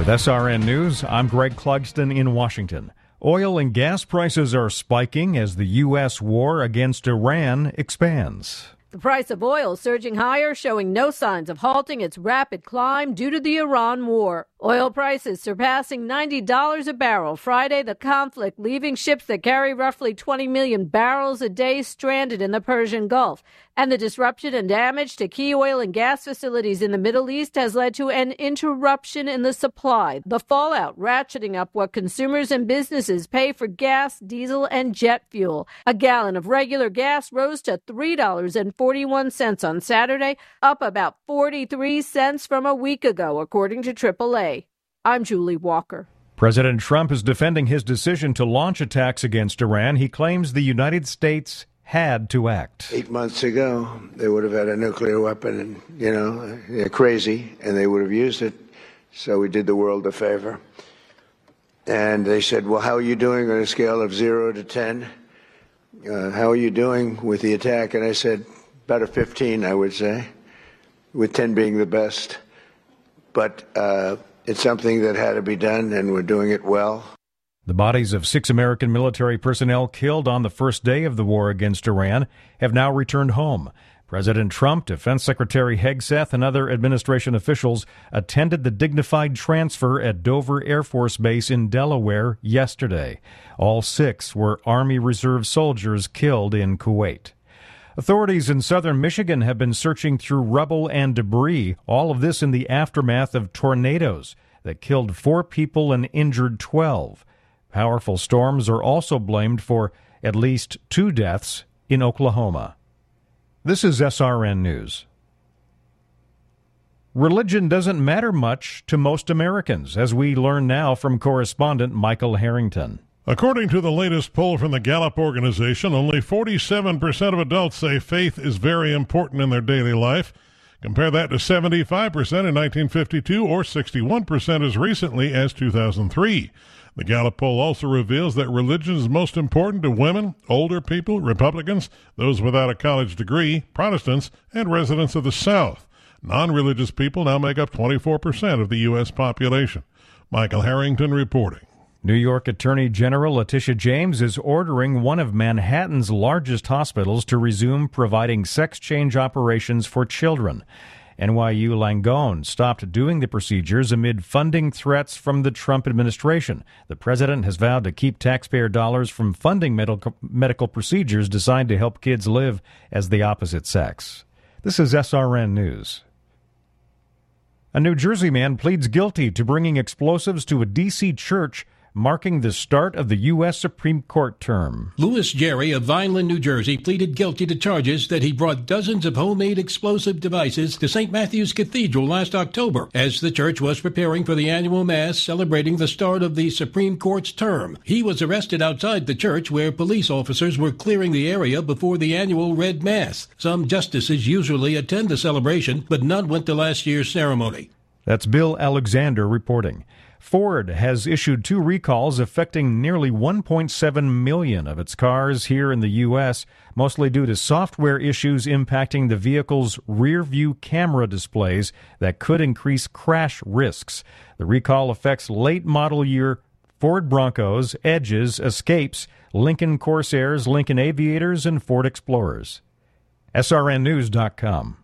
SRN News, I'm Greg Clugston in Washington. Oil and gas prices are spiking as the U.S. war against Iran expands. The price of oil surging higher, showing no signs of halting its rapid climb due to the Iran war. Oil prices surpassing $90 a barrel Friday, the conflict leaving ships that carry roughly 20 million barrels a day stranded in the Persian Gulf. And the disruption and damage to key oil and gas facilities in the Middle East has led to an interruption in the supply. The fallout ratcheting up what consumers and businesses pay for gas, diesel, and jet fuel. A gallon of regular gas rose to $3.41 on Saturday, up about 43 cents from a week ago, according to AAA. I'm Julie Walker. President Trump is defending his decision to launch attacks against Iran. He claims the United States had to act. 8 months ago, they would have had a nuclear weapon and, they're crazy, and they would have used it. So we did the world a favor. And they said, well, how are you doing on a scale of 0 to 10? How are you doing with the attack? And I said, about a 15, I would say, with 10 being the best. But it's something that had to be done, and we're doing it well. The bodies of 6 American military personnel killed on the first day of the war against Iran have now returned home. President Trump, Defense Secretary Hegseth, and other administration officials attended the dignified transfer at Dover Air Force Base in Delaware yesterday. All 6 were Army Reserve soldiers killed in Kuwait. Authorities in southern Michigan have been searching through rubble and debris, all of this in the aftermath of tornadoes that killed 4 people and injured 12. Powerful storms are also blamed for at least 2 deaths in Oklahoma. This is SRN News. Religion doesn't matter much to most Americans, as we learn now from correspondent Michael Harrington. According to the latest poll from the Gallup organization, only 47% of adults say faith is very important in their daily life. Compare that to 75% in 1952 or 61% as recently as 2003. The Gallup poll also reveals that religion is most important to women, older people, Republicans, those without a college degree, Protestants, and residents of the South. Non-religious people now make up 24% of the U.S. population. Michael Harrington reporting. New York Attorney General Letitia James is ordering one of Manhattan's largest hospitals to resume providing sex change operations for children. NYU Langone stopped doing the procedures amid funding threats from the Trump administration. The president has vowed to keep taxpayer dollars from funding medical procedures designed to help kids live as the opposite sex. This is SRN News. A New Jersey man pleads guilty to bringing explosives to a D.C. church, marking the start of the U.S. Supreme Court term. Louis Jerry of Vineland, New Jersey, pleaded guilty to charges that he brought dozens of homemade explosive devices to St. Matthew's Cathedral last October as the church was preparing for the annual Mass celebrating the start of the Supreme Court's term. He was arrested outside the church where police officers were clearing the area before the annual Red Mass. Some justices usually attend the celebration, but none went to last year's ceremony. That's Bill Alexander reporting. Ford has issued 2 recalls affecting nearly 1.7 million of its cars here in the U.S., mostly due to software issues impacting the vehicle's rear-view camera displays that could increase crash risks. The recall affects late model year Ford Broncos, Edges, Escapes, Lincoln Corsairs, Lincoln Aviators, and Ford Explorers. SRNnews.com.